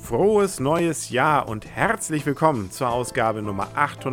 Frohes neues Jahr und herzlich willkommen zur Ausgabe Nummer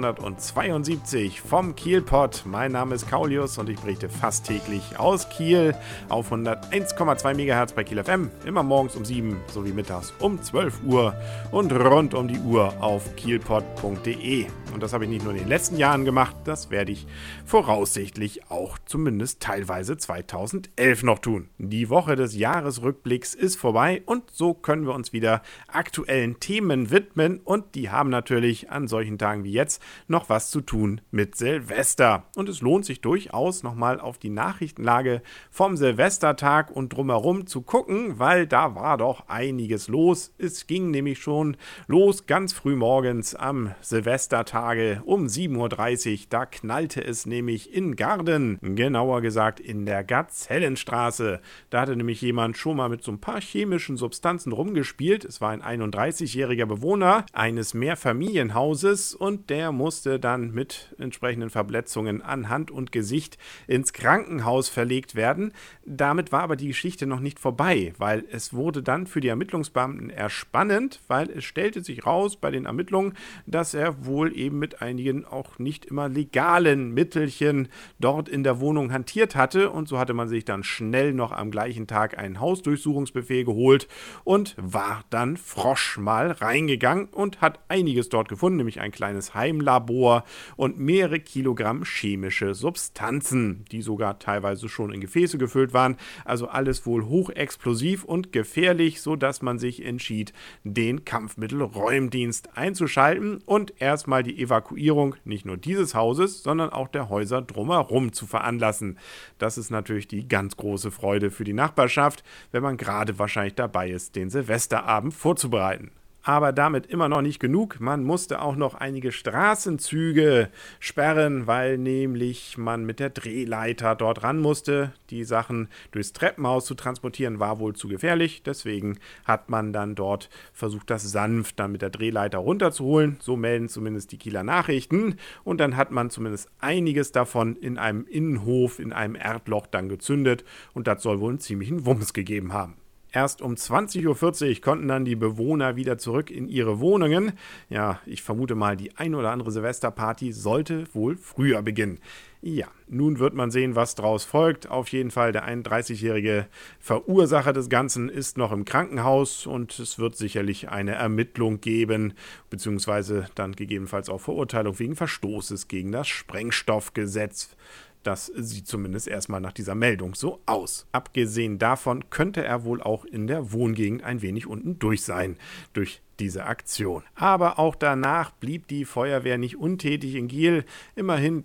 872 vom Kielpot. Mein Name ist Kaulius und ich berichte fast täglich aus Kiel auf 101,2 MHz bei Kiel FM, immer morgens um 7 sowie mittags um 12 Uhr und rund um die Uhr auf kielpot.de. Und das habe ich nicht nur in den letzten Jahren gemacht, das werde ich voraussichtlich auch zumindest teilweise 2011 noch tun. Die Woche des Jahresrückblicks ist vorbei und so können wir uns wieder aktuellen Themen widmen und die haben natürlich an solchen Tagen wie jetzt noch was zu tun mit Silvester. Und es lohnt sich durchaus nochmal auf die Nachrichtenlage vom Silvestertag und drumherum zu gucken, weil da war doch einiges los. Es ging nämlich schon los ganz früh morgens am Silvestertage um 7:30 Uhr. Da knallte es nämlich in Garden, genauer gesagt in der Gazellenstraße. Da hatte nämlich jemand schon mal mit so ein paar chemischen Substanzen rumgespielt. Es war ein 31-jähriger Bewohner eines Mehrfamilienhauses und der musste dann mit entsprechenden Verletzungen an Hand und Gesicht ins Krankenhaus verlegt werden. Damit war aber die Geschichte noch nicht vorbei, weil es wurde dann für die Ermittlungsbeamten eher spannend, weil es stellte sich raus bei den Ermittlungen, dass er wohl eben mit einigen auch nicht immer legalen Mittelchen dort in der Wohnung hantiert hatte und so hatte man sich dann schnell noch am gleichen Tag einen Hausdurchsuchungsbefehl geholt und war dann Frosch mal reingegangen und hat einiges dort gefunden, nämlich ein kleines Heimlabor und mehrere Kilogramm chemische Substanzen, die sogar teilweise schon in Gefäße gefüllt waren. Also alles wohl hochexplosiv und gefährlich, sodass man sich entschied, den Kampfmittelräumdienst einzuschalten und erstmal die Evakuierung nicht nur dieses Hauses, sondern auch der Häuser drumherum zu veranlassen. Das ist natürlich die ganz große Freude für die Nachbarschaft, wenn man gerade wahrscheinlich dabei ist, den Silvesterabend vorzubereiten. Aber damit immer noch nicht genug. Man musste auch noch einige Straßenzüge sperren, weil nämlich man mit der Drehleiter dort ran musste. Die Sachen durchs Treppenhaus zu transportieren war wohl zu gefährlich. Deswegen hat man dann dort versucht, das sanft dann mit der Drehleiter runterzuholen. So melden zumindest die Kieler Nachrichten. Und dann hat man zumindest einiges davon in einem Innenhof, in einem Erdloch dann gezündet. Und das soll wohl einen ziemlichen Wumms gegeben haben. Erst um 20:40 Uhr konnten dann die Bewohner wieder zurück in ihre Wohnungen. Ja, ich vermute mal, die ein oder andere Silvesterparty sollte wohl früher beginnen. Ja, nun wird man sehen, was daraus folgt. Auf jeden Fall, der 31-jährige Verursacher des Ganzen ist noch im Krankenhaus und es wird sicherlich eine Ermittlung geben, beziehungsweise dann gegebenenfalls auch Verurteilung wegen Verstoßes gegen das Sprengstoffgesetz. Das sieht zumindest erstmal nach dieser Meldung so aus. Abgesehen davon könnte er wohl auch in der Wohngegend ein wenig unten durch sein, durch diese Aktion. Aber auch danach blieb die Feuerwehr nicht untätig in Kiel. Immerhin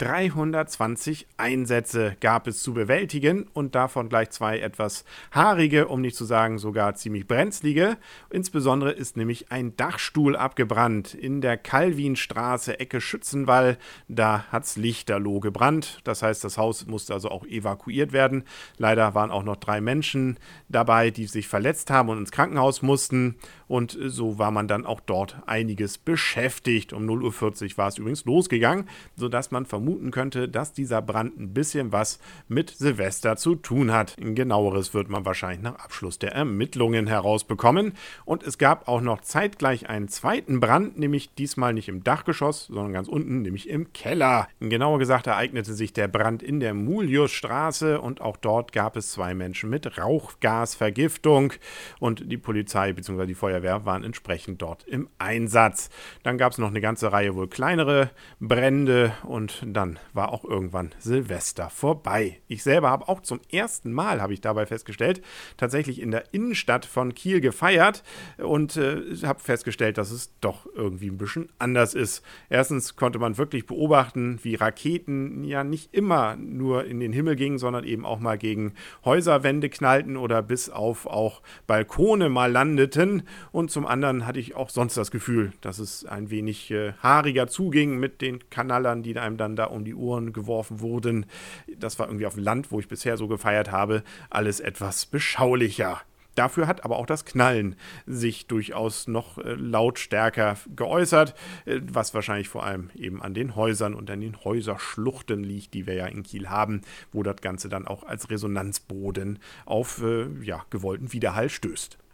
320 Einsätze gab es zu bewältigen und davon gleich 2 etwas haarige, um nicht zu sagen sogar ziemlich brenzlige. Insbesondere ist nämlich ein Dachstuhl abgebrannt in der Calvinstraße, Ecke Schützenwall. Da hat's lichterloh gebrannt. Das heißt, das Haus musste also auch evakuiert werden. Leider waren auch noch 3 Menschen dabei, die sich verletzt haben und ins Krankenhaus mussten. Und so war man dann auch dort einiges beschäftigt. Um 0:40 Uhr war es übrigens losgegangen, sodass man vermuten könnte, dass dieser Brand ein bisschen was mit Silvester zu tun hat. Genaueres wird man wahrscheinlich nach Abschluss der Ermittlungen herausbekommen. Und es gab auch noch zeitgleich einen zweiten Brand, nämlich diesmal nicht im Dachgeschoss, sondern ganz unten, nämlich im Keller. Genauer gesagt ereignete sich der Brand in der Muliusstraße und auch dort gab es 2 Menschen mit Rauchgasvergiftung und die Polizei bzw. die Feuerwehr waren entsprechend dort im Einsatz. Dann gab es noch eine ganze Reihe wohl kleinere Brände und dann war auch irgendwann Silvester vorbei. Ich selber habe auch zum ersten Mal, habe ich dabei festgestellt, tatsächlich in der Innenstadt von Kiel gefeiert und habe festgestellt, dass es doch irgendwie ein bisschen anders ist. Erstens konnte man wirklich beobachten, wie Raketen ja nicht immer nur in den Himmel gingen, sondern eben auch mal gegen Häuserwände knallten oder bis auf auch Balkone mal landeten. Und zum anderen hatte ich auch sonst das Gefühl, dass es ein wenig haariger zuging mit den Knallern, die einem dann da um die Ohren geworfen wurden. Das war irgendwie auf dem Land, wo ich bisher so gefeiert habe, alles etwas beschaulicher. Dafür hat aber auch das Knallen sich durchaus noch lautstärker geäußert, was wahrscheinlich vor allem eben an den Häusern und an den Häuserschluchten liegt, die wir ja in Kiel haben, wo das Ganze dann auch als Resonanzboden auf gewollten Widerhall stößt.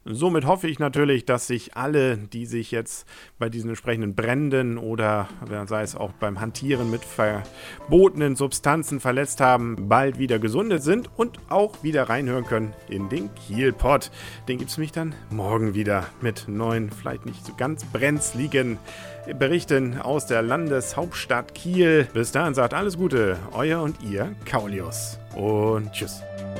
Somit hoffe ich natürlich, dass sich alle, die sich jetzt bei diesen entsprechenden Bränden oder sei es auch beim Hantieren mit verbotenen Substanzen verletzt haben, bald wieder gesundet sind und auch wieder reinhören können in den Kiel-Pod. Den gibt es mich dann morgen wieder mit neuen, vielleicht nicht so ganz brenzligen Berichten aus der Landeshauptstadt Kiel. Bis dahin sagt alles Gute, euer und ihr Kaulius und tschüss.